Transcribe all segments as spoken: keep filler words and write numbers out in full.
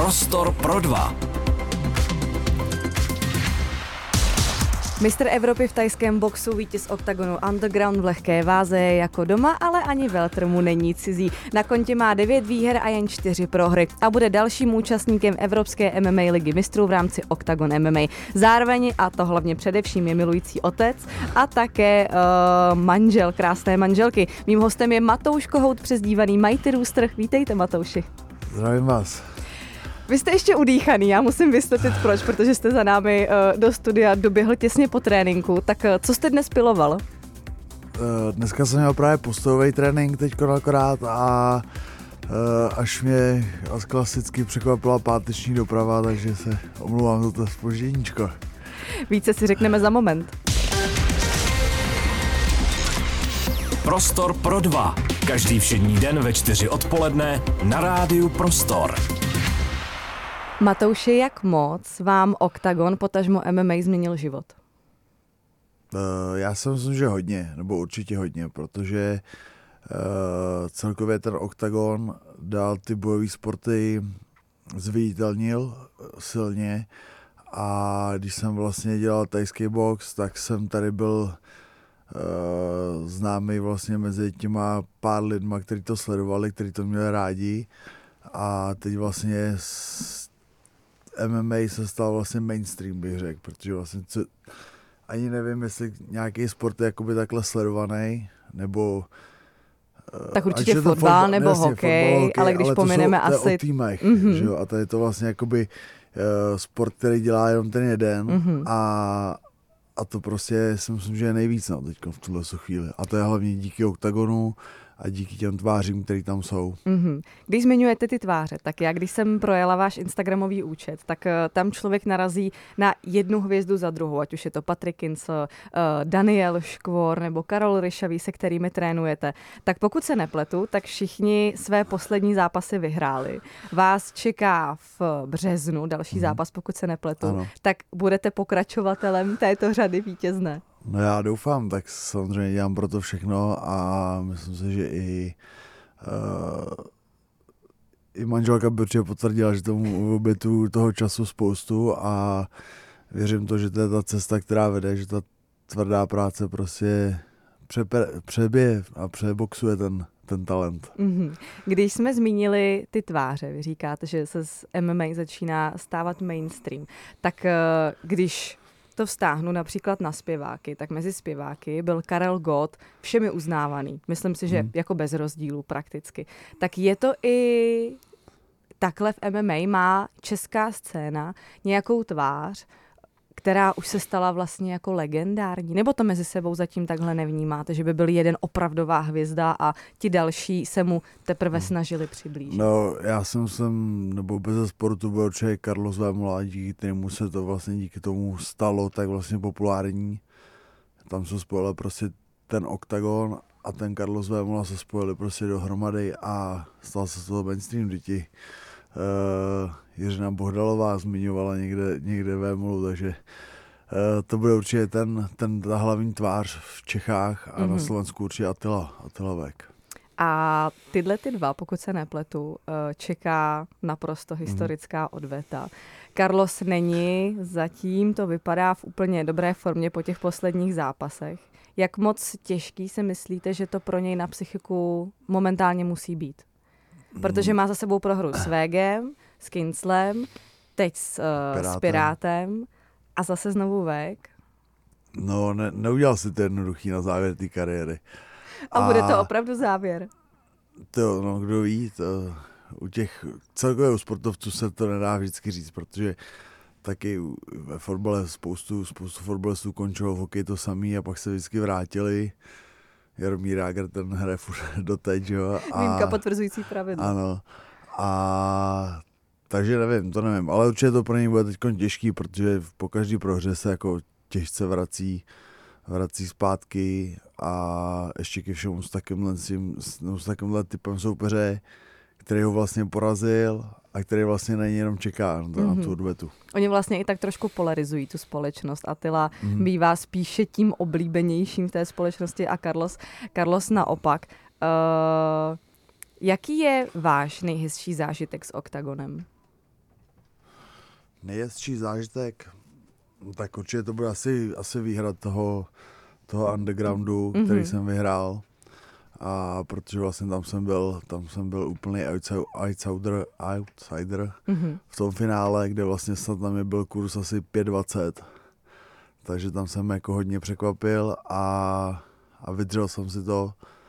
Prostor pro dva. Mistr Evropy v thajském boxu, vítěz oktagonu Underground v lehké váze je jako doma, ale ani Welter mu není cizí. Na kontě má devět výher a jen čtyři prohry a bude dalším účastníkem Evropské M M A ligy mistrů v rámci Octagon M M A. Zároveň, a to hlavně především, je milující otec a také uh, manžel, krásné manželky. Mým hostem je Matouš Kohout, přezdívaný Mighty Rooster. Vítejte, Matouši. Zdravím vás. Vy jste ještě udýchaný, já musím vysvětlit proč, protože jste za námi uh, do studia doběhl těsně po tréninku. Tak uh, co jste dnes piloval? Uh, dneska jsem měl právě postojový trénink teďko akorát a uh, až mě klasicky překvapila páteční doprava, takže se omlouvám za to zpožděníčko. Více si řekneme za moment. Prostor pro dva. Každý všední den ve čtyři odpoledne na rádiu Prostor. Matouši, jak moc vám Octagon, potažmo M M A, změnil život? Uh, já si myslím, že hodně, nebo určitě hodně, protože uh, celkově ten Octagon dal ty bojové sporty, zviditelnil silně a když jsem vlastně dělal thajský box, tak jsem tady byl uh, známý vlastně mezi těma pár lidma, kteří to sledovali, kteří to měli rádi a teď vlastně s M M A se stal vlastně mainstream, bych řekl, protože vlastně co, ani nevím, jestli nějaký sport je jakoby takhle sledovaný, nebo tak určitě fotbal nebo jasně, hokej, fotbal, hokej, ale když ale pomineme to jsou, asi... To je o týmech, mm-hmm. že jo, a tady je to vlastně jakoby uh, sport, který dělá jenom ten jeden mm-hmm. a, a to prostě si myslím, že je nejvíc no, teďka v tuhle chvíli. A to je hlavně díky Octagonu a díky těm tvářím, které tam jsou. Mm-hmm. Když zmiňujete ty tváře, tak já, když jsem projela váš instagramový účet, tak uh, tam člověk narazí na jednu hvězdu za druhou, ať už je to Patrik Kinc, uh, Daniel Škvor nebo Karol Ryšavý, se kterými trénujete. Tak pokud se nepletu, tak všichni své poslední zápasy vyhráli. Vás čeká v březnu další mm-hmm. zápas, pokud se nepletu. Ano. Tak budete pokračovatelem této řady vítězné. No já doufám, tak samozřejmě dělám pro to všechno a myslím si, že i, uh, i manželka by určitě potvrdila, že tomu obětuju toho času spoustu a věřím to, že to je ta cesta, která vede, že ta tvrdá práce prostě přepe, přebije a přeboxuje ten, ten talent. Mm-hmm. Když jsme zmínili ty tváře, vy říkáte, že se z M M A začíná stávat mainstream, tak uh, když to vztáhnu například na zpěváky, tak mezi zpěváky byl Karel Gott všemi uznávaný. Myslím si, že hmm. jako bez rozdílu prakticky. Tak je to i takhle v M M A, má česká scéna nějakou tvář, která už se stala vlastně jako legendární? Nebo to mezi sebou zatím takhle nevnímáte, že by byl jeden opravdová hvězda a ti další se mu teprve snažili přiblížit? No, já jsem jsem, nebo bez sportu byl určitě Carlos Vémola, díky kterému se to vlastně díky tomu stalo tak vlastně populární. Tam se spojil prostě ten Octagon a ten Carlos Vémola se spojili prostě dohromady a stal se to mainstream, děti. Uh, Jiřina Bohdalová zmiňovala někde, někde Vémolu, takže uh, to bude určitě ten, ten ta hlavní tvář v Čechách a mm-hmm. na Slovensku určitě Attila, Attila Vek. A tyhle ty dva, pokud se nepletu, čeká naprosto historická mm-hmm. odveta. Carlos není, zatím to vypadá v úplně dobré formě po těch posledních zápasech. Jak moc těžký si myslíte, že to pro něj na psychiku momentálně musí být? Protože má za sebou prohru s Vegem, s Kinclem, teď s, uh, Pirátem. s Pirátem a zase znovu Veg. No, ne, neudělal si to jednoduchý na závěr té kariéry. A, a bude to opravdu závěr? To, no, kdo ví, to, u těch celkově u sportovců se to nedá vždycky říct, protože taky ve fotbale spoustu, spoustu fotbalistů končilo v hokeji to samý a pak se vždycky vrátili. Jaromír Jágr, ten hraje furt doteď, jo. A, výjimka potvrzující pravidlo. Ano. A takže nevím, to nevím, ale určitě to pro něj bude teď těžký, protože po každý prohře se jako těžce vrací, vrací zpátky a ještě ke všemu s takovýmhle, s takovýmhle typem soupeře, který ho vlastně porazil a který vlastně na něj jenom čeká na, mm-hmm. na tu odvetu. Oni vlastně i tak trošku polarizují tu společnost. Attila mm-hmm. bývá spíše tím oblíbenějším v té společnosti a Carlos, Carlos naopak. Uh, jaký je váš nejhezčí zážitek s Octagonem? nejhezčí zážitek, tak určitě to bude asi, asi výhra toho, toho undergroundu, mm-hmm. který jsem vyhrál. A protože vlastně tam jsem byl, tam jsem byl úplný outsider, outsider mm-hmm. v tom finále, kde vlastně snad tam je byl kurz asi pět dvacet. Takže tam jsem jako hodně překvapil a, a vydržel jsem si to.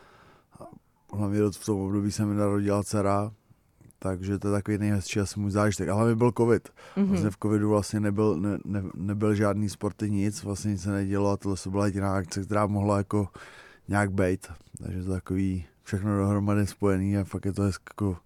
Hlavně v tom období se mi narodila dcera, takže to je takový nejhezčí asi můj zážitek. A hlavně byl covid. Mm-hmm. Vlastně v covidu vlastně nebyl, ne, ne, nebyl žádný sporty, nic, vlastně nic se nedělo a tohle byla jediná akce, která mohla jako nějak bejt. Takže to takový všechno dohromady spojený a fakt je to hezky jako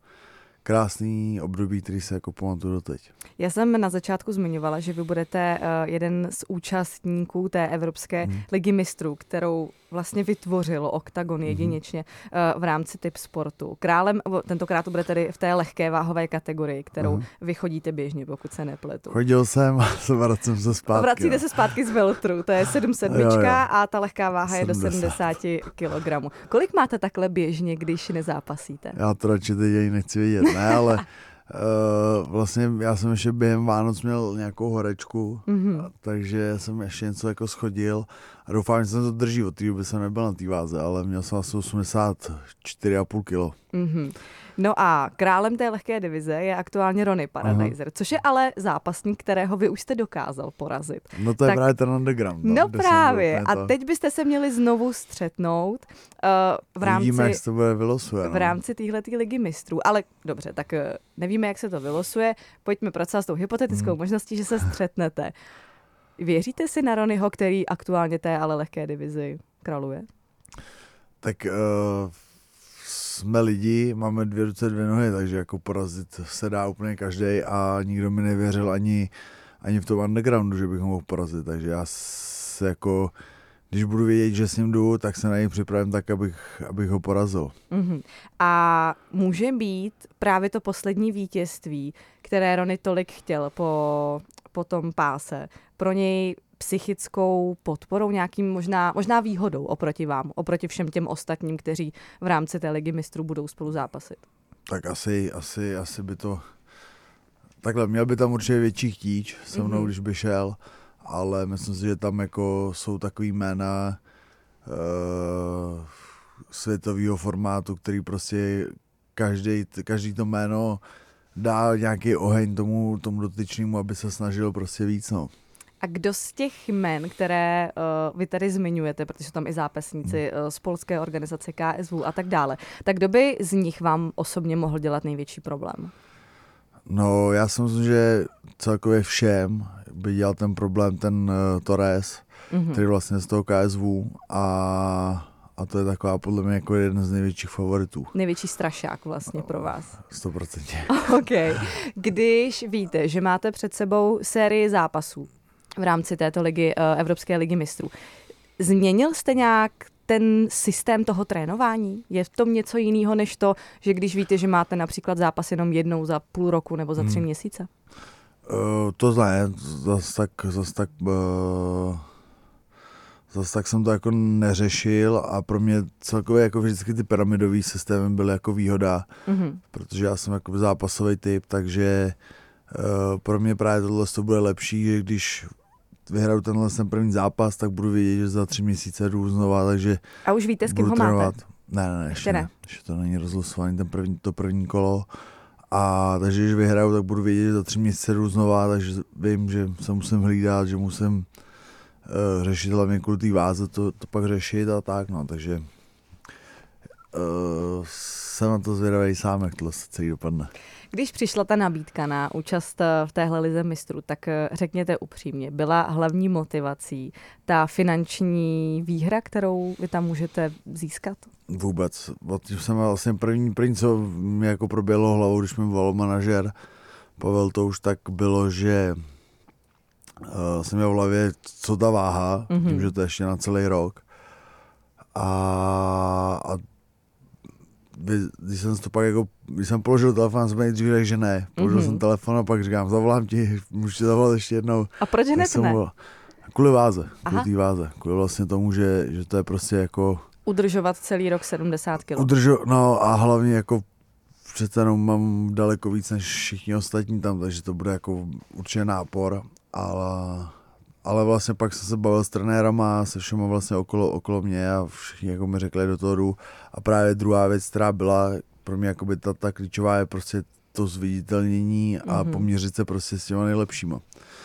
krásný období, který se jako pamatuju doteď. Já jsem na začátku zmiňovala, že vy budete uh, jeden z účastníků té Evropské hmm. ligy mistrů, kterou vlastně vytvořilo Oktagon jedinečně uh, v rámci typ sportu. Králem, tentokrát to bude tedy v té lehké váhové kategorii, kterou hmm. vy chodíte běžně, pokud se nepletu. Chodil jsem a vracím se zpátky. Vracíte jo. se zpátky z veltru, to je sedm sedm a ta lehká váha je do sedmdesát kilogramů. Kolik máte takhle běžně, když nezápasíte? Já to radši teď ani nechci vidět, ne, ale uh, vlastně já jsem ještě během Vánoc měl nějakou horečku, mm-hmm. takže jsem ještě něco jako schodil a doufám, že jsem to drží, od té doby jsem nebyl na té váze, ale měl jsem asi osmdesát čtyři a půl kilo. Mm-hmm. No a králem té lehké divize je aktuálně Ronnie Paradiser, Aha. což je ale zápasník, kterého vy už jste dokázal porazit. No to je tak, právě ten underground. No, no právě. A teď byste se měli znovu střetnout uh, v rámci, Vidíme, jak se to bude vylosuje. V rámci téhleté ligy mistrů. Ale dobře, tak uh, nevíme, jak se to vylosuje. Pojďme pracovat s tou hypotetickou hmm. možností, že se střetnete. Věříte si na Ronnieho, který aktuálně té ale lehké divizi králuje? Tak uh, jsme lidi, máme dvě ruce, dvě nohy, takže jako porazit se dá úplně každý a nikdo mi nevěřil ani, ani v tom undergroundu, že bych ho mohl porazit, takže já se jako, když budu vědět, že s ním jdu, tak se na něj připravím tak, abych, abych ho porazil. Mm-hmm. A může být právě to poslední vítězství, které Ronnie tolik chtěl po, po tom páse, pro něj psychickou podporou, nějakým možná, možná výhodou oproti vám, oproti všem těm ostatním, kteří v rámci té ligy mistrů budou spolu zápasit? Tak asi, asi, asi by to... Takhle, měl by tam určitě větší chtíč se mnou, mm-hmm. když by šel, ale myslím si, že tam jako jsou takový jména uh, světového formátu, který prostě každý, každý to jméno dá nějaký oheň tomu, tomu dotyčnému, aby se snažil prostě víc, no. A kdo z těch jmen, které uh, vy tady zmiňujete, protože jsou tam i zápasníci uh, z polské organizace K S V a tak dále, tak kdo by z nich vám osobně mohl dělat největší problém? No, já si myslím, že celkově všem by dělal ten problém ten uh, Torres, mm-hmm. který vlastně z toho K S V a, a to je taková podle mě jako jeden z největších favoritů. Největší strašák vlastně pro vás. sto procent. OK. Když víte, že máte před sebou sérii zápasů v rámci této ligy, Evropské ligy mistrů. Změnil jste nějak ten systém toho trénování? Je v tom něco jiného, než to, že když víte, že máte například zápas jenom jednou za půl roku nebo za tři hmm. měsíce? Uh, to ne, zase tak, zas tak, uh, zas tak jsem to jako neřešil a pro mě celkově jako vždycky ty pyramidový systémy byly jako výhoda, mm-hmm. protože já jsem jako zápasový typ, takže uh, pro mě právě tohle to bude lepší, že když vyhraju tenhle ten první zápas, tak budu vědět, že za tři měsíce jdu znova, takže a už víte, s kým ho trénovat. máte? Ne, ne, ne, ještě ne. Ještě to není rozlosovaný ten první, to první kolo. A takže když vyhraju, tak budu vědět, že za tři měsíce jdu znova, takže vím, že se musím hlídat, že musím uh, řešit hlavně kvůli té váze, to, to pak řešit a tak, no, takže uh, jsem na to zvědavý sám, jak tohle celý dopadne. Když přišla ta nabídka na účast v téhle lize mistrů, tak řekněte upřímně, byla hlavní motivací ta finanční výhra, kterou vy tam můžete získat? Vůbec. Když jsem vlastně první, první, co mi jako proběhlo hlavou, když mi volal manažer Pavel, to už tak bylo, že uh, jsem měl v hlavě, co ta váha, mm-hmm. tím, že to je ještě na celý rok. A, a když jsem to pak jako, když jsem položil telefon, jsem nejdřív řekl, že ne. Položil mm-hmm. jsem telefon a pak říkám, zavolám ti, můžu ti zavolat ještě jednou. A proč hned ne? Byl, kvůli váze, kvůli té váze. Kvůli vlastně tomu, že, že to je prostě jako... Udržovat celý rok sedmdesát kilo. Udržo, no a hlavně jako přece jenom mám daleko víc než všichni ostatní tam, takže to bude jako určitě nápor, ale, ale vlastně pak jsem se bavil s trenérama, se všema vlastně okolo, okolo mě a všichni jako mi řekli do toho jdu. A právě druhá věc, která byla pro mě jakoby ta, ta klíčová, je prostě to zviditelnění a mm-hmm. poměřit se prostě s těma nejlepšíma.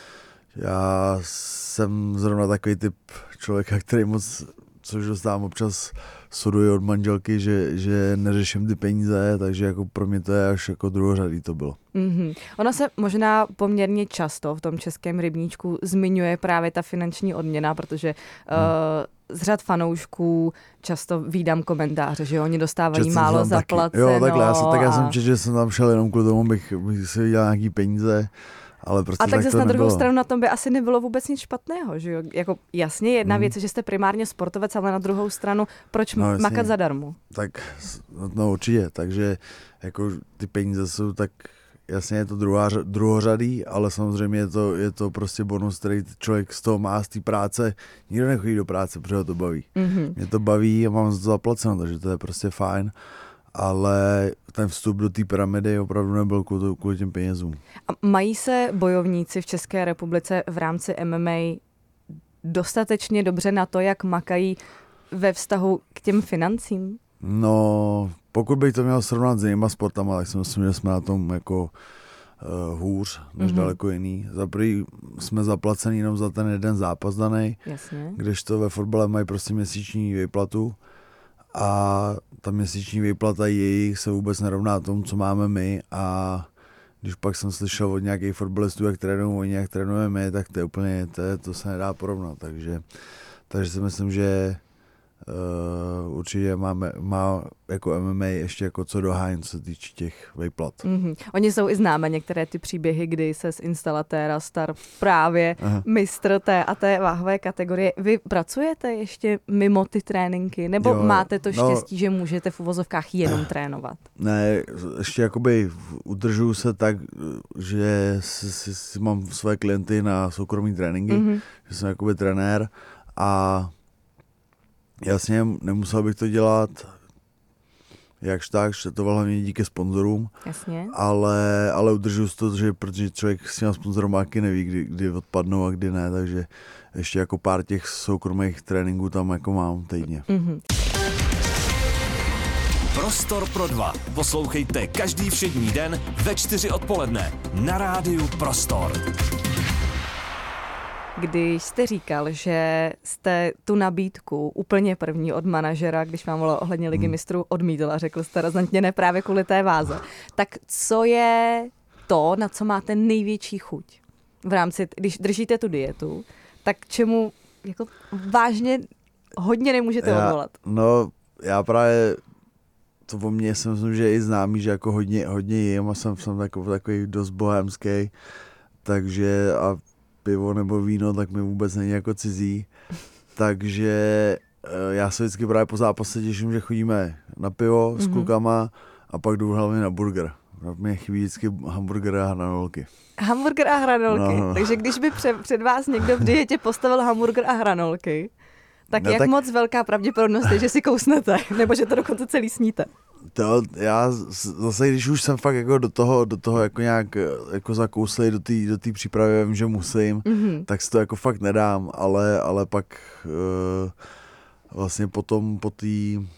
Já jsem zrovna takový typ člověka, který moc, což dostávám občas, suduje od manželky, že, že neřeším ty peníze, takže jako pro mě to je až jako druhořadý to bylo. Mm-hmm. Ono se možná poměrně často v tom českém rybníčku zmiňuje právě ta finanční odměna, protože hmm. uh, z řad fanoušků často vídám komentáře, že oni dostávají Čet málo zaplaceno. Jo, takhle, já jsem, tak já jsem a... čet, že jsem tam šel jenom kvůli tomu, bych, bych si vydělal nějaký peníze. Ale prostě a tak, tak zase na nebylo. druhou stranu na tom by asi nebylo vůbec nic špatného, že jo? Jako jasně, jedna mm. věc je, že jste primárně sportovec, ale na druhou stranu, proč no, makat zadarmo? Tak, no určitě, takže jako ty peníze jsou tak, jasně je to druhá, druhořadý, ale samozřejmě je to, je to prostě bonus, který člověk z toho má, z té práce. Nikdo nechodí do práce, protože ho to baví. Mm-hmm. Mě to baví a mám za to zaplaceno, takže to je prostě fajn. Ale ten vstup do té pyramidy opravdu nebyl kvůli, kvůli těm penězům. A mají se bojovníci v České republice v rámci M M A dostatečně dobře na to, jak makají ve vztahu k těm financím? No, pokud bych to měl srovnat s jinýma sportama, tak si myslím, že jsme na tom jako uh, hůř než mm-hmm. daleko jiný. Za prvý jsme zaplaceni jenom za ten jeden zápas danej, kdežto ve fotbale mají prostě měsíční výplatu. A ta měsíční výplata jejich se vůbec nerovná tomu, co máme my, a když pak jsem slyšel od nějakých fotbalistů, jak trénují oni, jak trénujeme my, tak to je úplně, to, to se nedá porovnat, takže, takže si myslím, že uh, určitě máme, má jako M M A ještě jako co dohánět, co se týče těch výplat. Mm-hmm. Oni jsou i známe některé ty příběhy, kdy se z instalatéra star právě Aha. mistr té a té váhové kategorie. Vy pracujete ještě mimo ty tréninky? Nebo jo, máte to štěstí, no, že můžete v uvozovkách jenom trénovat? Ne, ještě jakoby udržuju se tak, že si, si, si mám své klienty na soukromý tréninky, mm-hmm. že jsem jakoby trenér a jasně, nemusel bych to dělat jakž tak, že to hlavně díky sponzorům, Jasně. ale, ale udržuji to, že, protože člověk s těma sponzoromáky neví, kdy, kdy odpadnou a kdy ne, takže ještě jako pár těch soukromých tréninků tam jako mám týdně. Mm-hmm. Prostor pro dva. Poslouchejte každý všední den ve čtyři odpoledne na rádiu Prostor. Když jste říkal, že jste tu nabídku úplně první od manažera, když vám volal ohledně Ligy mistrů, odmítl a řekl jste razantně ne právě kvůli té váze, tak co je to, na co máte největší chuť v rámci, když držíte tu dietu, tak čemu jako vážně hodně nemůžete já, odvolat? No, já právě to o mně jsem myslím, že je i známý, že jako hodně, hodně jim a jsem, jsem takový, takový dost bohémský, takže a pivo nebo víno, tak mi vůbec není jako cizí. Takže já se vždycky právě po zápase těším, že chodíme na pivo s klukama a pak jdu hlavně na burger. Mě chybí vždycky hamburger a hranolky. Hamburger a hranolky. No. Takže když by před, před vás někdo v dietě postavil hamburger a hranolky, tak no, jak tak... moc velká pravděpodobnost je, že si kousnete? Nebo že to dokonce celý sníte? To, já zase, když už jsem fakt jako do toho, do toho jako nějak jako zakouslej do té do té přípravy, vím, že musím, mm-hmm. tak si to jako fakt nedám, ale, ale pak uh, vlastně potom po té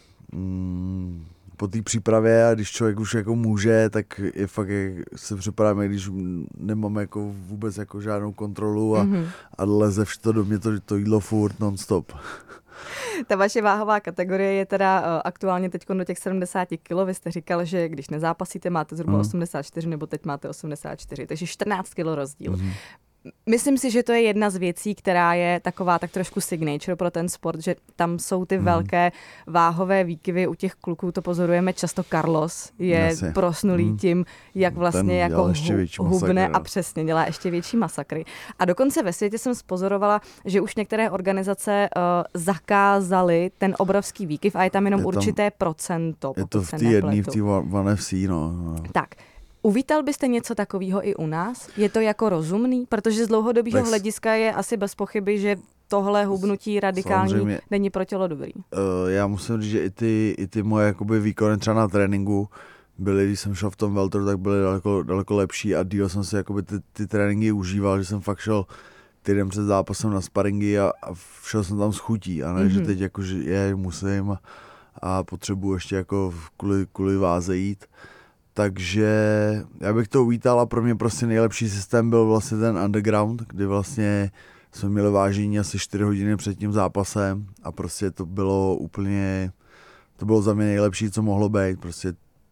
mm, po té přípravě, a když člověk už jako může, tak je fakt, jak se připravíme, když nemám jako vůbec jako žádnou kontrolu a, mm-hmm. a leze to do mě to, to jídlo furt non-stop. Ta vaše váhová kategorie je teda uh, aktuálně teď do těch sedmdesát kilo. Vy jste říkal, že když nezápasíte, máte zhruba mm. osmdesát čtyři, nebo teď máte osmdesát čtyři, takže čtrnáct kilo rozdíl. Mm. Myslím si, že to je jedna z věcí, která je taková tak trošku signature pro ten sport, že tam jsou ty mm. velké váhové výkyvy. U těch kluků to pozorujeme často. Carlos je Jasně. prosnulý mm. tím, jak vlastně Ten jako hu- hubne masakry, a přesně dělá ještě větší masakry. A dokonce ve světě jsem spozorovala, že už některé organizace uh, zakázaly ten obrovský výkyv a je tam jenom je tam, určité procento. Je to v té jedné, v té One F C, no. no. Tak. Uvítal byste něco takového i u nás? Je to jako rozumný? Protože z dlouhodobého tak... hlediska je asi bez pochyby, že tohle hubnutí radikální Samozřejmě. není pro tělo dobrý. Uh, já musím říct, že i ty, i ty moje jakoby výkony třeba na tréninku, byly, když jsem šel v tom welteru, tak byly daleko, daleko lepší a díl jsem si jakoby ty, ty tréninky užíval, že jsem fakt šel týden před zápasem na sparingy a, a šel jsem tam s chutí a ne, mm-hmm. že teď jako, že je, musím a, a potřebuji ještě jako kvůli, kvůli váze jít. Takže já bych to uvítal a pro mě prostě nejlepší systém byl vlastně ten underground, kdy vlastně jsme měli vážení asi čtyři hodiny před tím zápasem a prostě to bylo úplně, to bylo za mě nejlepší, co mohlo být. Prostě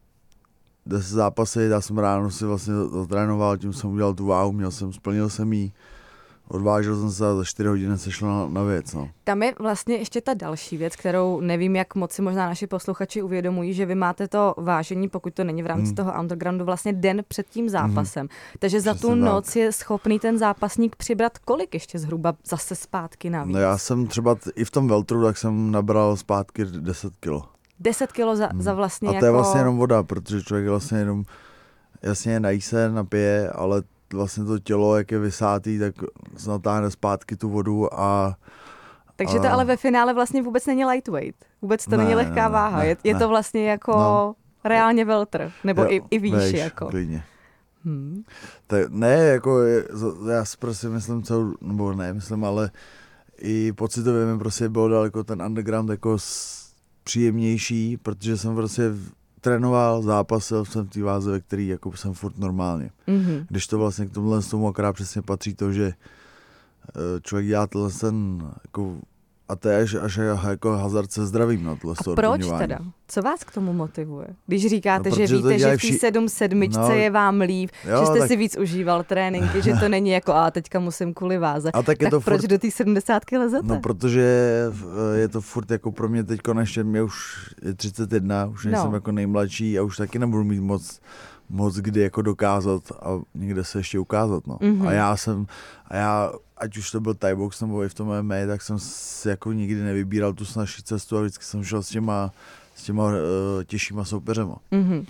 deset zápasy, já jsem ráno si vlastně zatrénoval, tím jsem udělal tu váhu, měl jsem, splnil jsem jí, odvážil jsem se a za čtyři hodiny se šlo na, na věc. No. Tam je vlastně ještě ta další věc, kterou nevím, jak moc si možná naši posluchači uvědomují, že vy máte to vážení, pokud to není v rámci hmm. toho undergroundu, vlastně den před tím zápasem. Hmm. Takže za Přesně tu tak. noc je schopný ten zápasník přibrat kolik ještě zhruba zase zpátky navíc? No já jsem třeba t- i v tom welteru, tak jsem nabral zpátky deset kilo. deset kilo za, hmm. za vlastně A to jako... je vlastně jenom voda, protože člověk vlastně jenom, jasně nají se, napije, ale vlastně to tělo, jak je vysátý, tak se natáhne zpátky tu vodu a... Takže a... to ale ve finále vlastně vůbec není lightweight. Vůbec to ne, není lehká ne, váha. ne, je, je ne. to vlastně jako no. reálně welter. Nebo jo, i, i výš. vejš, Jako. klidně. Hmm. Tak ne, jako je, já si prostě myslím celou, nebo ne, myslím, ale i pocitově mi prostě bylo daleko ten underground jako s, příjemnější, protože jsem prostě trénoval, zápasil jsem v té váze, ve který jako jsem furt normálně. Mm-hmm. Když to vlastně k tomuhle z tomu akorát přesně patří to, že člověk dělá tenhle ten, jako, a to je až, až jako hazard se zdravím. No, a proč teda? Co vás k tomu motivuje? Když říkáte, no, že víte, že v té vši... sedm sedmičce no, je vám líp, jo, že jste tak... si víc užíval tréninky, že to není jako a teďka musím kvůli váze. A tak je tak to proč furt... do té sedmdesátky lezete? No, protože je to furt jako pro mě teďko, ještě mě už je třicet jedna, už nejsem no. jako nejmladší a už taky nebudu mít moc moc kdy jako dokázat a někde se ještě ukázat, no. Mm-hmm. A já jsem, a já, ať už to byl Thai box nebo i v tom M M A, tak jsem si jako nikdy nevybíral tu snažší cestu a vždycky jsem šel s těma, s těma uh, těžšíma soupeřema. Mm-hmm.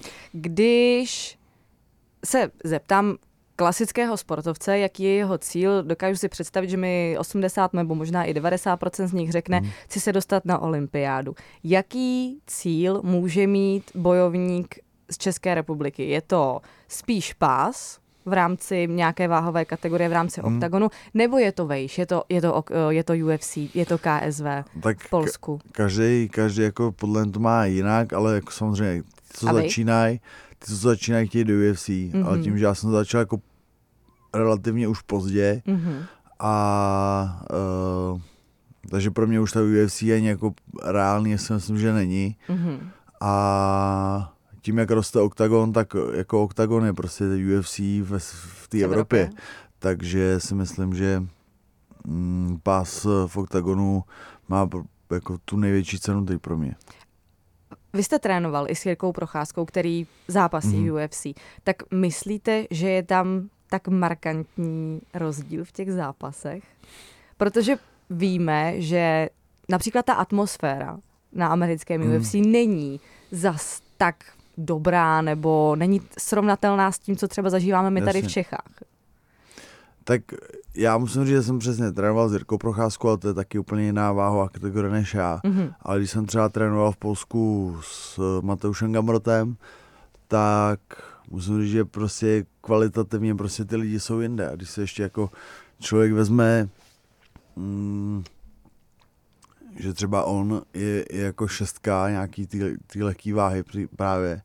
Když se zeptám klasického sportovce, jaký je jeho cíl, dokážu si představit, že mi osmdesát nebo možná i devadesát procent z nich řekne, mm. chci se dostat na olympiádu. Jaký cíl může mít bojovník z České republiky? Je to spíš pás v rámci nějaké váhové kategorie v rámci hmm. oktagonu, nebo je to vejš, je to, je to, je to U F C, je to K S V tak v Polsku? Každý, každý jako podle to má jinak, ale jako samozřejmě ty, co začínají, ty, co začínají, chtějí do U F C, mm-hmm. ale tím, že já jsem začal jako relativně už pozdě mm-hmm. a uh, takže pro mě už ta U F C ani jako reálně, já si myslím, že není. Mm-hmm. A tím, jak roste oktagon, tak jako oktagon je prostě U F C v, v té Evropě. Evropě. Takže si myslím, že mm, pás v oktagonu má jako tu největší cenu teď pro mě. Vy jste trénoval i s Jirkou Procházkou, který zápasí mm. U F C. Tak myslíte, že je tam tak markantní rozdíl v těch zápasech? Protože víme, že například ta atmosféra na americkém mm. U F C není zas tak dobrá, nebo není srovnatelná s tím, co třeba zažíváme my tady Jasně. v Čechách. Tak já musím říct, že jsem přesně trénoval s Jirkou Procházkou, ale to je taky úplně jiná váhová kategorie než já. Mm-hmm. Ale když jsem třeba trénoval v Polsku s Mateušem Gamrotem, tak musím říct, že prostě kvalitativně prostě ty lidi jsou jinde. A když se ještě jako člověk vezme, mm, že třeba on je, je jako šestka nějaký ty, ty lehký váhy právě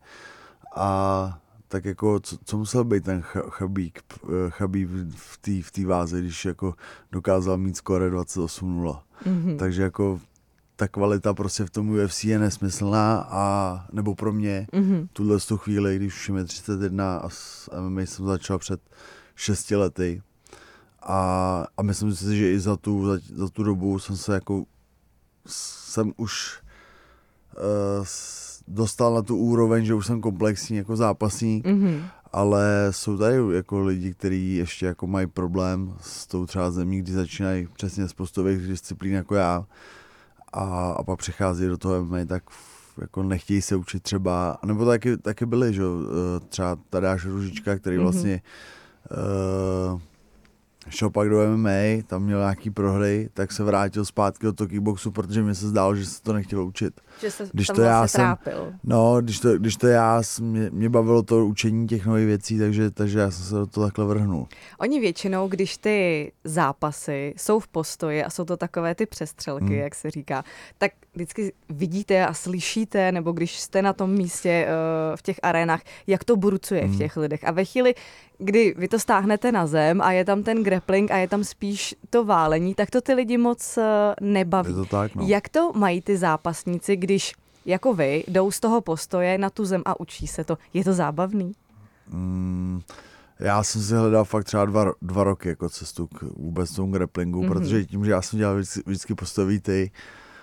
a tak jako, co, co musel být ten Chabík, Chabík v té v té váze, když jako dokázal mít skóre dvacet osm nula. Mm-hmm. Takže jako ta kvalita prostě v tom U F C je nesmyslná a nebo pro mě mm-hmm. tuhle tu chvíli, když už je třicet jedna a s M M A jsem začal před šesti lety a, a myslím si, že i za tu, za, za tu dobu jsem se jako jsem už uh, dostal na tu úroveň, že už jsem komplexní jako zápasník, mm-hmm. ale jsou tady jako lidi, kteří ještě jako mají problém s tou třeba zemí, kdy začínají přesně z postových disciplín jako já a, a pak přechází do toho M M A, tak jako nechtějí se učit třeba, nebo taky, taky byli, že třeba Tadáš Ružička, který mm-hmm. vlastně uh, šel pak do M M A, tam měl nějaký prohry, tak se vrátil zpátky do toho kickboxu, protože mi se zdálo, že se to nechtěl učit. Že se když tam to vlastně já jsem, trápil. No, když to, když to já, mě, mě bavilo to učení těch nových věcí, takže, takže já jsem se do toho takhle vrhnul. Oni většinou, když ty zápasy jsou v postoji a jsou to takové ty přestřelky, hmm. jak se říká, tak vždycky vidíte a slyšíte, nebo když jste na tom místě uh, v těch arénách, jak to burcuje hmm. v těch lidech. A ve chvíli, kdy vy to stáhnete na zem a je tam ten grappling a je tam spíš to válení, tak to ty lidi moc uh, nebaví. Je to tak, no. Jak to mají ty zápasníci, když jako vy jdou z toho postoje na tu zem a učí se to? Je to zábavný? Mm, já jsem si hledal fakt třeba dva, dva roky jako cestu k vůbec tomu grapplingu, mm-hmm. protože tím, že já jsem dělal vždycky, vždycky postový ty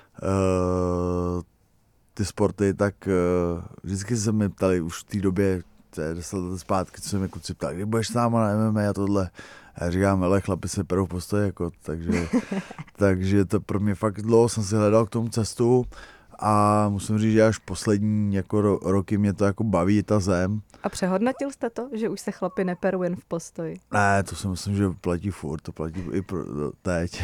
uh, ty sporty, tak uh, vždycky se mi ptali už v té době, to je deset let zpátky, co se mi kluci ptali, kdy budeš s náma na M M A a tohle. A já říkám, ale chlapi se perou v postoji, jako, takže, takže to pro mě fakt dlouho jsem si hledal k tomu cestu a musím říct, že až poslední jako ro, roky mě to jako baví ta zem. A přehodnotil jste to, že už se chlapi neperou jen v postoji? Ne, to si myslím, že platí furt, to platí i pro, teď.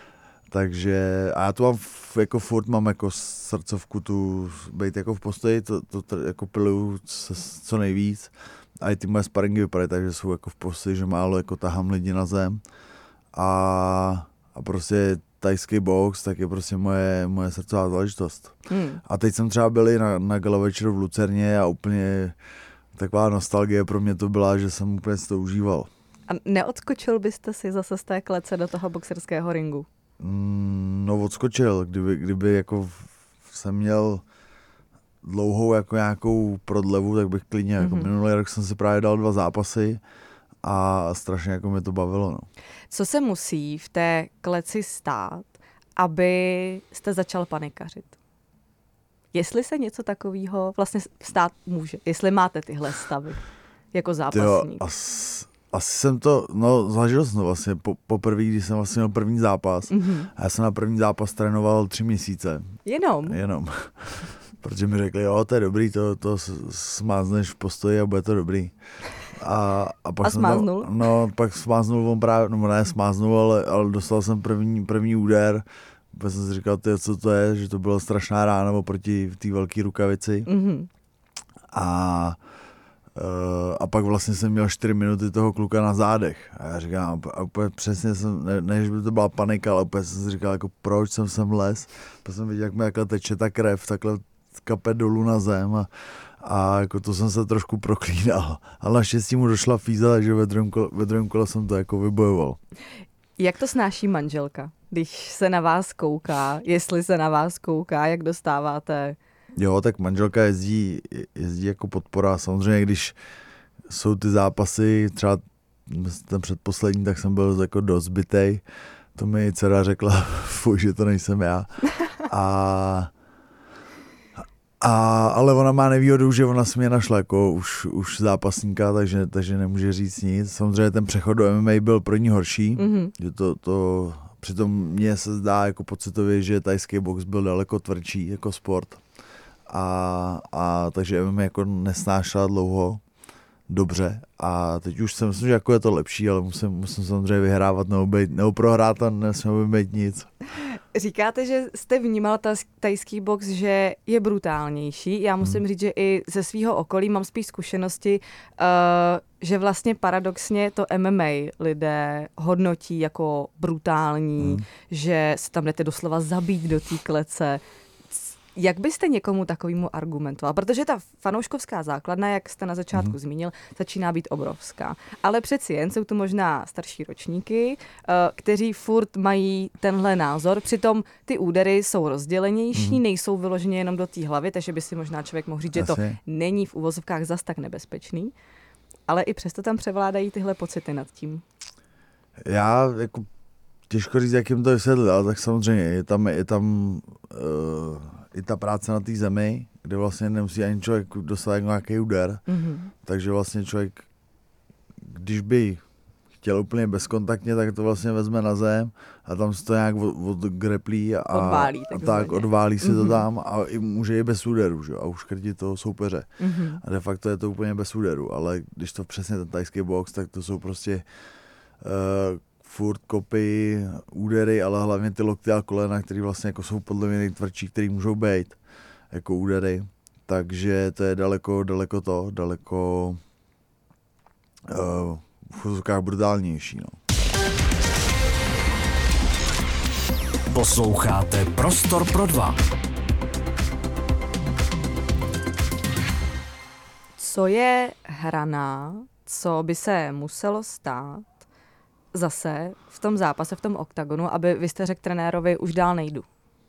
Takže, a já tu mám, jako furt mám jako srdcovku tu, být jako v postoji, to, to, to jako piluju co nejvíc. A i ty moje sparingy vypadají tak, že jsou jako v postoji, že málo jako tahám lidi na zem. A, a prostě tajský box, tak je prostě moje, moje srdcová záležitost. Hmm. A teď jsem třeba byli na, na gala večeru v Lucerně a úplně taková nostalgie pro mě to byla, že jsem úplně si to užíval. A neodskočil byste si zase z té klece do toho boxerského ringu? Mm, no odskočil, kdyby, kdyby jako jsem měl dlouhou jako nějakou prodlevu, tak bych klidně, mm-hmm. jako minulý rok jsem si právě dal dva zápasy a strašně jako mě to bavilo. No. Co se musí v té kleci stát, aby jste začal panikařit? Jestli se něco takového vlastně stát může, jestli máte tyhle stavy jako zápasník. Jo, as, asi jsem to, no zažil jsem vlastně po, poprvé, když jsem vlastně měl první zápas. Mm-hmm. A já jsem na první zápas trénoval tři měsíce. Jenom? Jenom. Protože mi řekli, jo, to je dobrý, to, to smázneš v postoji a bude to dobrý. A, a, pak a smáznul? Tam, no, pak smáznul on právě, no ne smáznul, ale, ale dostal jsem první, první úder. Pak jsem si říkal, tyjo, co to je, že to byla strašná rána oproti té velké rukavici. Mm-hmm. A, uh, a pak vlastně jsem měl čtyři minuty toho kluka na zádech. A já říkám, a úplně přesně jsem, ne, ne že by to byla panika, ale úplně jsem si říkal, jako proč jsem sem les. Pak jsem viděl, jak mi jakhle teče ta krev, takhle kape dolů na zem a, a jako to jsem se trošku proklínal. Ale naštěstí mu došla fíza, takže ve druhém kole, ve druhém kole jsem to jako vybojoval. Jak to snáší manželka, když se na vás kouká, jestli se na vás kouká, jak dostáváte? Jo, tak manželka jezdí, jezdí jako podpora. Samozřejmě, když jsou ty zápasy, třeba ten předposlední, tak jsem byl jako dost zbytej. To mi dcera řekla, fuj, že to nejsem já. A A, ale ona má nevýhodu, že ona si mě našla jako už, už zápasníka, takže, takže nemůže říct nic. Samozřejmě ten přechod do M M A byl pro ní horší. Mm-hmm. Že to, to, přitom mně se zdá jako pocitově, že tajský box byl daleko tvrdší jako sport. A, a takže M M A jako nesnášela dlouho dobře. A teď už si myslím, že jako je to lepší, ale musím, musím samozřejmě vyhrávat nebo, být, nebo prohrát a nesmím být nic. Říkáte, že jste vnímal tajský box, že je brutálnější. Já musím hmm. říct, že i ze svého okolí mám spíš zkušenosti, uh, že vlastně paradoxně to M M A lidé hodnotí jako brutální, hmm. že se tam jdete doslova zabít do té klece. Jak byste někomu takovému argumentoval? Protože ta fanouškovská základna, jak jste na začátku mm. zmínil, začíná být obrovská. Ale přeci jen jsou tu možná starší ročníky, kteří furt mají tenhle názor. Přitom ty údery jsou rozdělenější, mm. nejsou vyloženě jenom do té hlavy, takže by si možná člověk mohl říct, že to není v uvozovkách zas tak nebezpečný. Ale i přesto tam převládají tyhle pocity nad tím. Já jako těžko říct, jak jim to vysvětlit, ale tak samozřejmě je tam, je tam uh, i ta práce na té zemi, kde vlastně nemusí ani člověk dostat nějaký úder. Mm-hmm. Takže vlastně člověk, když by chtěl úplně bezkontaktně, tak to vlastně vezme na zem a tam se to nějak od, odgreplí a, odválí, a tak odválí si mm-hmm. to tam a i může i bez úderu, že? A uškrtit toho soupeře. Mm-hmm. A de facto je to úplně bez úderu, ale když to přesně ten tajský box, tak to jsou prostě uh, furt kopy, údery, ale hlavně ty lokty a kolena, které vlastně jako jsou podle mě nejtvrdší, které můžou být jako údery. Takže to je daleko, daleko to, daleko uh, v chozokách brutálnější. No. Posloucháte Prostor pro dva. Co je hraná, co by se muselo stát zase v tom zápase, v tom oktagonu, aby vy jste řekl trenérovi, už dál nejdu?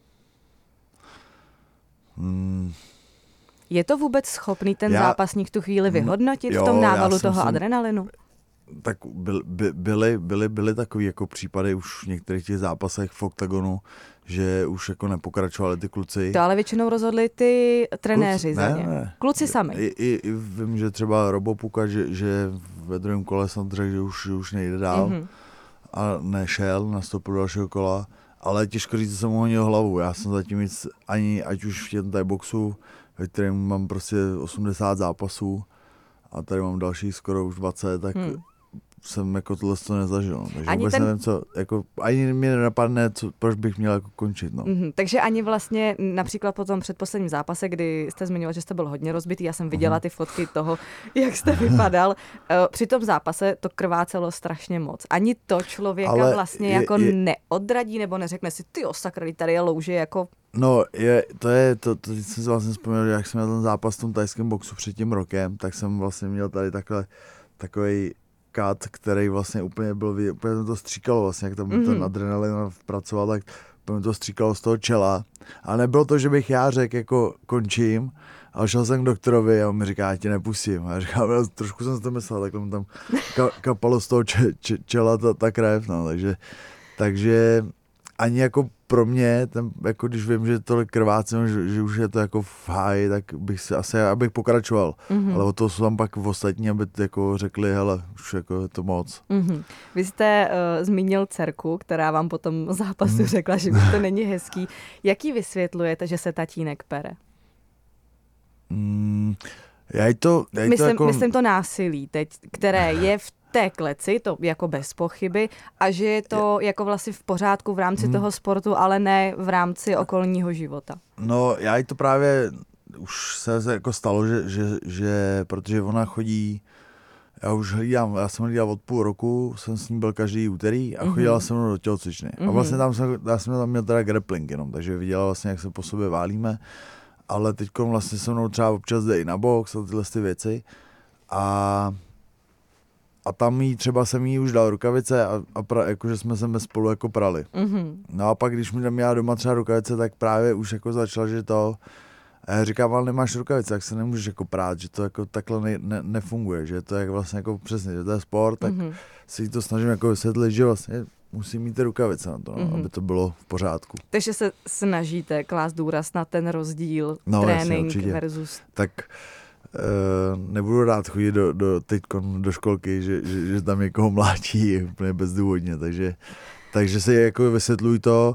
Hmm. Je to vůbec schopný ten Já, zápasník tu chvíli vyhodnotit jo, v tom návalu já toho myslím, adrenalinu? Tak by, by, byly, byly, byly takový jako případy už v některých těch zápasech v oktagonu, že už jako nepokračovali ty kluci. To ale většinou rozhodli ty trenéři Kluci, za ne, ně. ne. Kluci sami. I, i, i vím, že třeba Robo Puka, že, že ve druhém kole jsem řekl, že už, že už nejde dál mm-hmm. a nešel, nastoupil do dalšího kola, ale těžko říct, že jsem mu honil hlavu. Já jsem zatím nic, ani ať už v tom Thai boxu, ve kterém mám prostě osmdesát zápasů a tady mám další skoro už dvacet, tak hmm. jsem jako tohle to nezažil. Takže ani vůbec ten... nevím, co, jako, ani mi nenapadne, co, proč bych měl jako končit. No. Mm-hmm. Takže ani vlastně například po tom předposledním zápase, kdy jste zmiňoval, že jste byl hodně rozbitý, já jsem viděla ty fotky toho, jak jste vypadal. Při tom zápase to krvácelo strašně moc. Ani to člověka ale vlastně je, jako je... neodradí nebo neřekne si, tyjo, sakra, tady je louže jako... No, je, to je, to, to jsem si vlastně vzpomněl, že jak jsem měl ten zápas v tom thajském boxu před tím rokem, tak jsem vlastně měl tady takhle takovej kat, který vlastně úplně byl, úplně to stříkalo vlastně, jak tam mm-hmm. ten adrenalin pracoval, tak úplně to stříkalo z toho čela. A nebylo to, že bych já řekl, jako končím, ale šel jsem k doktorovi a on mi říká, já tě nepustím. A já říkám, já trošku jsem si to myslel, takhle mi tam ka, kapalo z toho če, če, čela ta, ta krev, no, takže, takže ani jako pro mě, ten, jako když vím, že tolik krvácím, že, že už je to jako v háji, tak bych si asi, abych pokračoval. Mm-hmm. Ale o to jsou tam pak v ostatní, aby jako řekli, hele, už jako je to moc. Mm-hmm. Vy jste uh, zmínil dcerku, která vám po tom zápasu mm. řekla, že už to není hezký. Jak jí vysvětlujete, že se tatínek pere? Mm, já to, já myslím, to jako... myslím to násilí teď, které je v té kleci, to jako bez pochyby, a že je to jako vlastně v pořádku v rámci hmm. toho sportu, ale ne v rámci okolního života. No, já to právě už se jako stalo, že, že, že protože ona chodí, já už hlídám, já jsem hlídal od půl roku, jsem s ní byl každý úterý a chodila mm-hmm. jsem do tělocvičny. Mm-hmm. A vlastně tam jsem, já jsem tam měl teda grappling jenom, takže viděla vlastně, jak se po sobě válíme, ale teď vlastně se mnou třeba občas jde i na box a tyhle ty věci a A tam jí třeba jsem jí už dal rukavice a, a pra, jakože jsme se spolu jako prali. Mm-hmm. No a pak, když mi měla doma třeba rukavice, tak právě už jako začala, že to... A já říkám, ale nemáš rukavice, tak se nemůžeš jako prát, že to jako takhle ne, ne, nefunguje, že to je vlastně jako přesně, že to je sport, tak mm-hmm. si to snažím jako vysvětlit, že vlastně musím mít ty rukavice na to, no, mm-hmm. aby to bylo v pořádku. Takže se snažíte klást důraz na ten rozdíl no, trénink jasně, versus... Tak... Uh, nebudu rád chodit do, do, teď do školky, že, že, že tam někoho mlátí úplně bezdůvodně, takže, takže si jako vysvětluji to,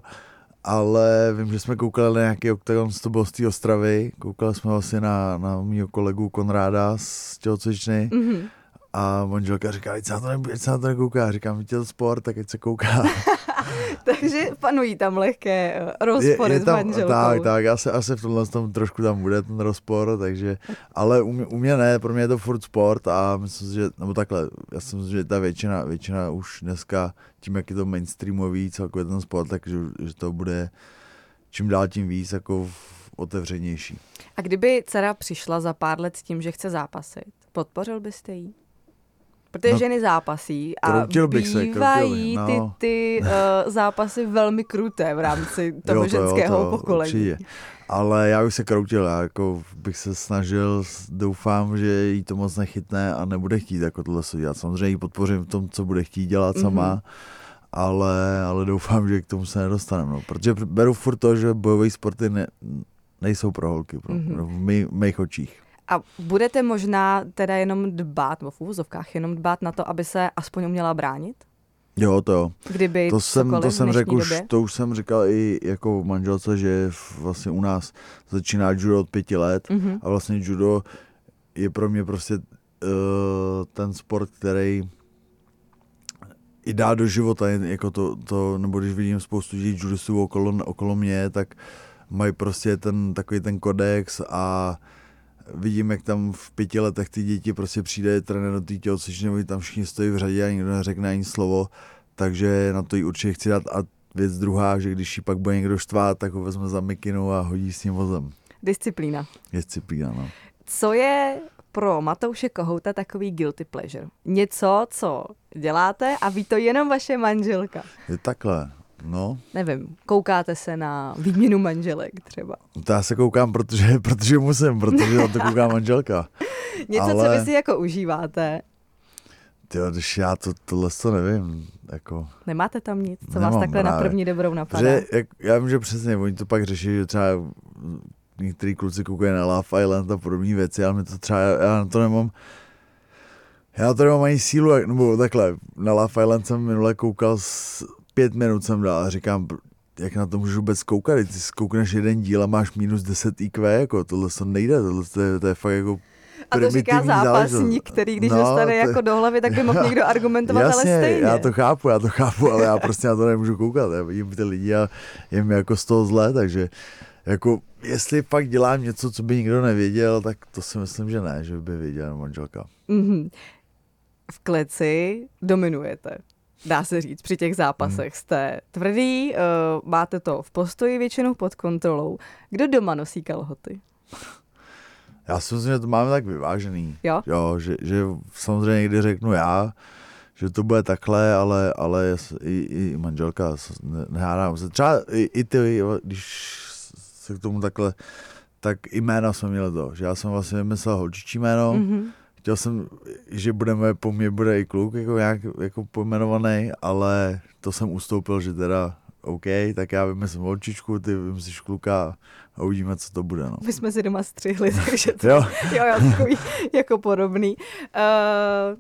ale vím, že jsme koukali na nějaký oktagon, to bylo z té Ostravy, koukali jsme vlastně na, na mýho kolegu Konráda z tělocvičny mm-hmm. a manželka říká, ať se na to, ne, ať se na to nekouká, říkám, víte to sport, tak ať se kouká. Takže panují tam lehké rozpory je, je tam, s manželkou. Tak, tak, asi, asi v tomhle tom trošku tam bude ten rozpor, takže, ale u mě, u mě ne, pro mě je to furt sport a myslím si, že, nebo takhle, já si myslím, že ta většina, většina už dneska, tím, jak je to mainstreamový, celkově ten sport, takže že to bude čím dál tím víc jako otevřenější. A kdyby dcera přišla za pár let s tím, že chce zápasit, podpořil byste jí? Protože no, ženy zápasí a bývají no. ty, ty uh, zápasy velmi kruté v rámci toho jo, to ženského jo, to, pokolení. Určitě. Ale já bych se kroutil, já jako bych se snažil, doufám, že jí to moc nechytne a nebude chtít jako tohle se dělat. Samozřejmě jí podpořím v tom, co bude chtít dělat sama, mm-hmm. ale, ale doufám, že k tomu se nedostaneme. No. Protože beru furt to, že bojové sporty ne, nejsou pro holky, pro, mm-hmm. v, mý, v mých očích. A budete možná teda jenom dbát, nebo v úvozovkách jenom dbát na to, aby se aspoň uměla bránit? Jo, to jo. Kdyby to jsem, to jsem řekl už, to už jsem říkal i jako manželce, že vlastně u nás začíná judo od pěti let mm-hmm. a vlastně judo je pro mě prostě uh, ten sport, který i dát do života, jako to, to, nebo když vidím spoustu lidí judistů okolo, okolo mě, tak mají prostě ten takový ten kodex a vidím, jak tam v pěti letech ty děti prostě přijde trenér do té tělocvičny, tam všichni stojí v řadě a nikdo neřekne ani slovo, takže na to jí určitě chci dát. A věc druhá, že když jí pak bude někdo štvát, tak ho vezme za mikinu a hodí s ním vozem. Disciplína. Disciplína, no. Co je pro Matouše Kohouta takový guilty pleasure? Něco, co děláte a ví to jenom vaše manželka. Je takhle, no. Nevím, koukáte se na výměnu manželek třeba. To já se koukám, protože, protože musím, protože na to kouká manželka. Něco, ale... co vy si jako užíváte. Tyjo, když já to, tohle to nevím. Jako... Nemáte tam nic, co Nemám vás takhle právě. na první dobrou napadá? Že, jak, já vím, že přesně, oni to pak řeší, že třeba některý kluci koukají na Love Island a podobné věci, ale my to třeba, já na to nemám, já na to nemám ani sílu, nebo takhle, na Love Island jsem minule koukal, s, pět minut jsem dal a říkám, jak na to můžu vůbec koukat, ty koukneš jeden díl a máš minus deset í kvé, jako tohle to nejde, tohle to je, to je fakt jako a to říká zápasník, který když no, dostane jako do hlavy, tak by mohl někdo argumentovat, jasně, ale stejně. Já to chápu, já to chápu, ale já prostě na to nemůžu koukat. Já vidím ty lidi a je mi jako z toho zlé, takže jako jestli fakt dělám něco, co by nikdo nevěděl, tak to si myslím, že ne, že by věděla manželka. Mm-hmm. V kleci dominujete, dá se říct, při těch zápasech. Mm. Jste tvrdý, uh, máte to v postoji většinou pod kontrolou. Kdo doma nosí kalhoty? Já si myslím, že to máme tak vyvážený. Jo? Jo, že, že samozřejmě někdy řeknu já, že to bude takhle, ale, ale i, i manželka, nehádám se. Třeba i, i ty, když se k tomu takhle, tak i jména jsme měli to, že já jsem vlastně vymyslel holčičí jméno, mm-hmm. Chtěl jsem, že budeme, po mně bude i kluk jako, nějak, jako pojmenovaný, ale to jsem ustoupil, že teda OK, tak já vymyslím holčičku, ty vymyslíš kluka a uvidíme, co to bude. No. My jsme si doma střihli, takže to jo, jo, jo, takový jako podobný. Uh,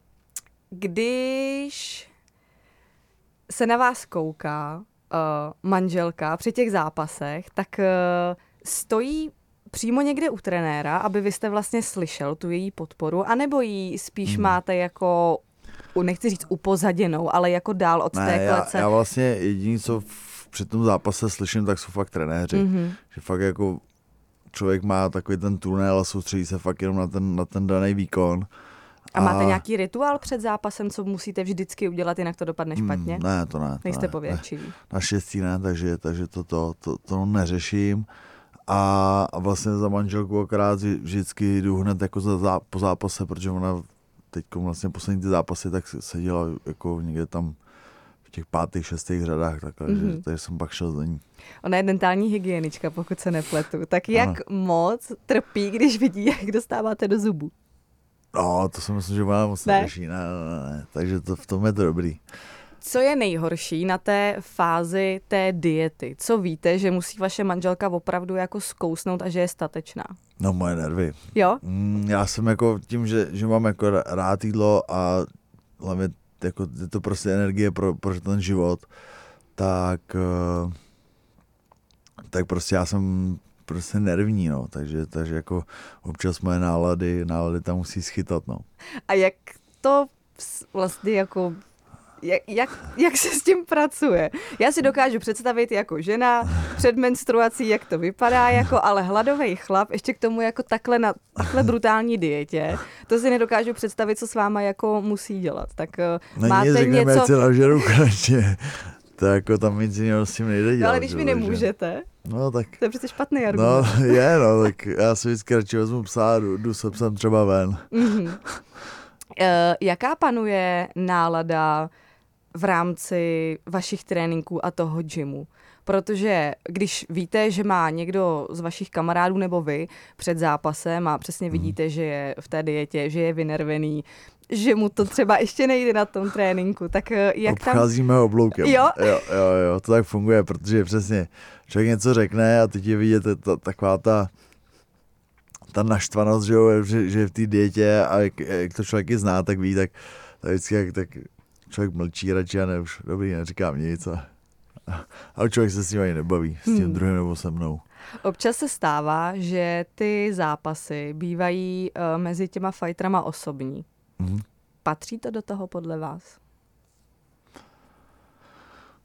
když se na vás kouká uh, manželka při těch zápasech, tak uh, stojí přímo někde u trenéra, aby vy jste vlastně slyšel tu její podporu, anebo ji spíš hmm. máte jako, nechci říct upozaděnou, ale jako dál od ne, té klece? Já, já vlastně jediný, co v, při tom zápase slyším, tak jsou fakt trenéři. Mm-hmm. Že fakt jako člověk má takový ten tunel a soustředí se fakt jenom na ten, na ten daný výkon. A, a máte nějaký rituál před zápasem, co musíte vždycky udělat, jinak to dopadne špatně? Mm, ne, to ne. To nejste ne, pověrčivý. Ne. Naštěstí ne, takže, takže to, to, to, to neřeším. A, a vlastně za manželku akorát vždycky jdu hned jako za, za, po zápase, protože ona teď vlastně poslední ty zápasy tak seděla jako někde tam v těch pátých, šestých řadách, takhle, mm-hmm. že, takže jsem pak šel za ní. Ona je dentální hygienička, pokud se nepletu. Tak jak ano. moc trpí, když vidí, jak dostáváte do zubu? No, to si myslím, že ona moc ne. neřeší. Ne, ne, ne, takže to, v tom je to dobrý. Co je nejhorší na té fázi té diety? Co víte, že musí vaše manželka opravdu jako zkousnout a že je statečná? No, moje nervy. Jo? Mm, já jsem jako tím, že, že mám jako rád jídlo a hlavně jako je to prostě energie pro, pro ten život, tak, tak prostě já jsem prostě nervní, no, takže, takže jako občas moje nálady, nálady tam musí schytat, no. A jak to vlastně jako... Jak, jak, jak se s tím pracuje? Já si dokážu představit jako žena před menstruací, jak to vypadá, jako, ale hladovej chlap, ještě k tomu jako takhle na takhle brutální dietě, to si nedokážu představit, co s váma jako musí dělat. Tak no máte nic, řekneme, něco... ať se nažeru konečně. To jako tam nic jiného s tím nejde dělat. No, ale když vy nemůžete, no, tak... to je přece špatný argument. No, je, no, tak já si vždycky radši vezmu psa a jdu, jdu se psem třeba ven. Mm-hmm. uh, jaká panuje nálada v rámci vašich tréninků a toho gymu? Protože když víte, že má někdo z vašich kamarádů nebo vy před zápasem a přesně vidíte, že je v té dietě, že je vynervený, že mu to třeba ještě nejde na tom tréninku, tak jak tam... Obcházíme obloukem. Jo? Jo, jo, jo, to tak funguje, protože přesně člověk něco řekne a teď je vidět ta, taková ta ta naštvanost, že, jo, že, že je v té dietě a jak, jak to člověk i zná, tak ví, tak, tak vždycky jak, tak člověk mlčí radši a ne, už dobrý, neříkám nic a, a člověk se s tím ani nebaví, s tím hmm. druhým nebo se mnou. Občas se stává, že ty zápasy bývají uh, mezi těma fighterama osobní. Hmm. Patří to do toho podle vás?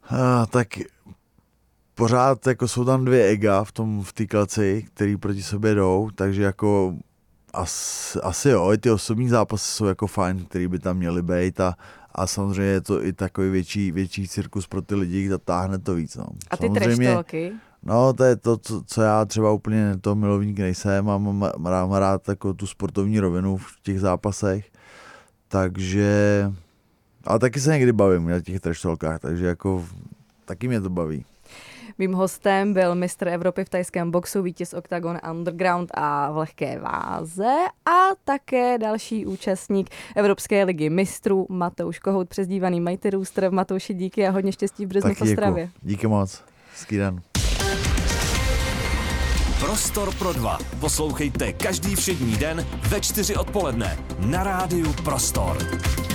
A, tak pořád jako jsou tam dvě ega v tom v té klaci, který proti sobě jdou, takže jako as, asi jo, i ty osobní zápasy jsou jako fajn, který by tam měly být a, a samozřejmě je to i takový větší, větší cirkus pro ty lidi, kdo táhne to víc. No. A ty treštolky? No, to je to, co, co já třeba úplně to milovník nejsem a mám, mám rád jako tu sportovní rovinu v těch zápasech, takže, ale taky se někdy bavím na těch treštolkách, takže jako taky mě to baví. Mým hostem byl mistr Evropy v thajském boxu, vítěz Octagon Underground a v lehké váze a také další účastník Evropské ligy mistrů Matouš Kohout, přezdívaný Mighty Rooster. Matouši, díky a hodně štěstí v březnu v Ostravě. Díky, díky moc. Hezký den. Prostor pro dva. Poslouchejte každý všední den ve čtyři odpoledne na rádiu Prostor.